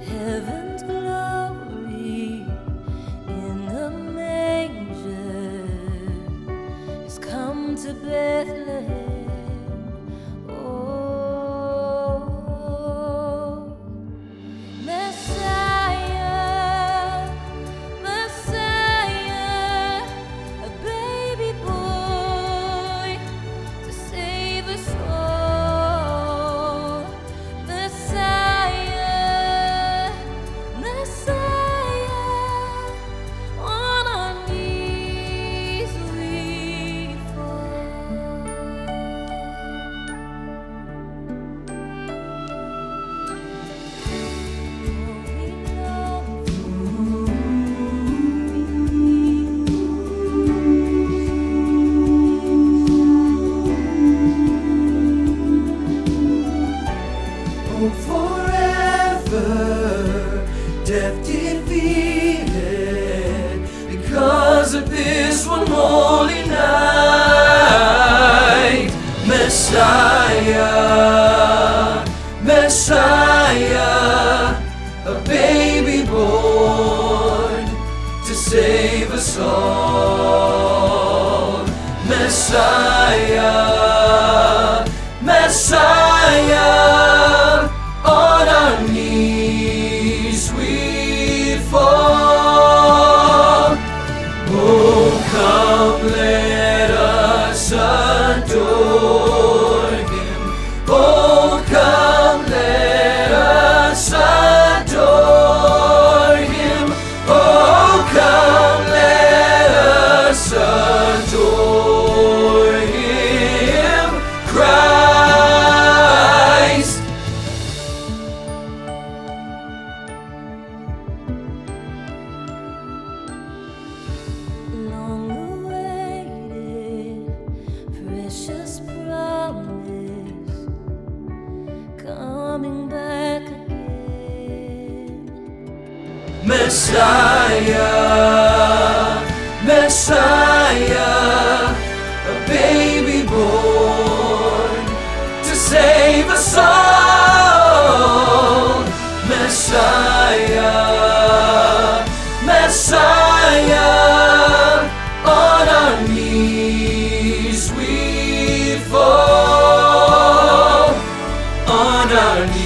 Heaven's glory in the manger has come to Bethlehem. Oh, Messiah, Messiah, a baby boy to save us all. Messiah, Messiah, on our knees we fall. Oh, forever, death defeated, because of this one holy night. Messiah, Messiah, a baby born to save us all. Messiah, Messiah, on our knees we fall. Oh, come, let us adore Him. Oh, come, let us adore Him. Oh, come, let us adore Him, Christ. Long awaited, precious promise, coming back again. Messiah, Messiah, a baby born to save us all. Messiah, Messiah, on our knees we fall. On our knees.